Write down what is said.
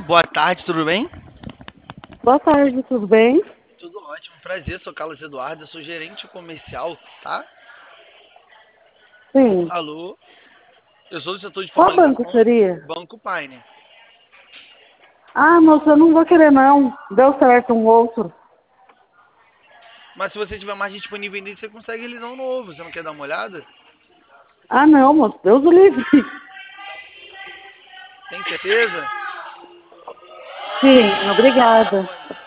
Boa tarde, tudo bem? Boa tarde, tudo bem? Tudo ótimo, prazer, sou Carlos Eduardo, eu sou gerente comercial, tá? Sim. Alô, eu sou do setor de Qual banco formalização, seria? Banco Pioneer. Ah, moça, eu não vou querer não. Deu certo um outro. Mas se você tiver mais disponível, você consegue realizar um novo, você não quer dar uma olhada? Ah, não, moça, Deus o livre. Tem certeza? Sim, obrigada.